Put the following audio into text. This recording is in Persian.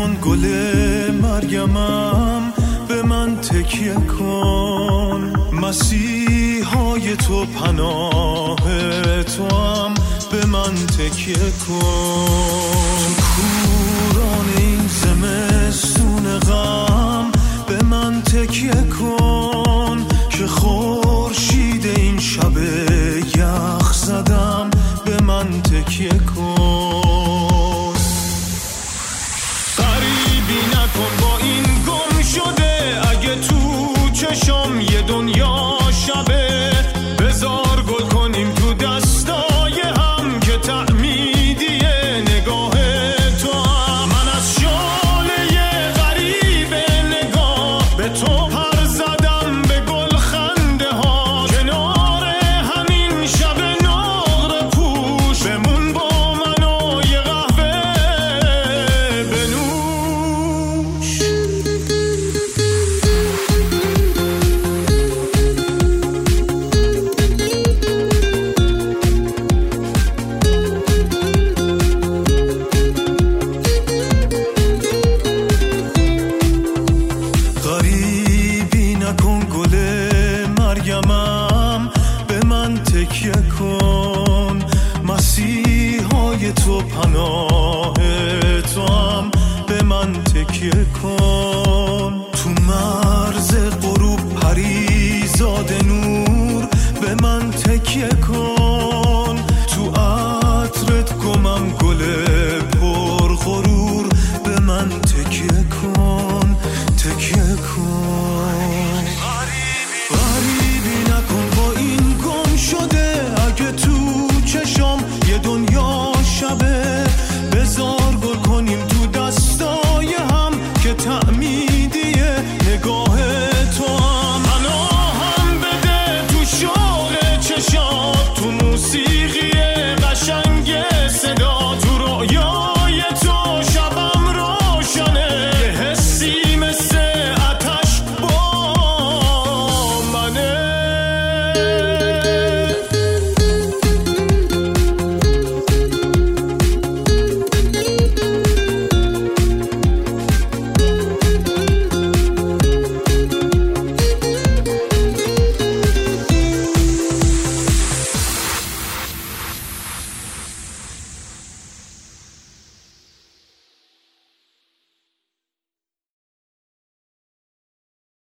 نکن گل مرگمم، به من تکیه کن. مسیحای تو پناه توام، به من تکیه کن. کوران این زمستون غم، به من تکیه کن. که خورشید این شب یخ زدم، به من تکیه کن. غریبی نکن با این گم شده، اگه تو چشم یه دنیا شبه. بذار گل کنیم تو دستای هم، که تعمیدیه نگاه تو هم. من از شاله غریب نگاه به تو پر زدم، به گل خنده ها. کنار همین شب نقره پوش، بمون با من و یه قهوه بنوش. غریبی نکن گل مرگمم، به من تکیه کن. مسیحای تو پناه توام، به من تکیه کن. تو مرز غروب پریزاد نور، به من تکیه کن. تو عطرت گمم گل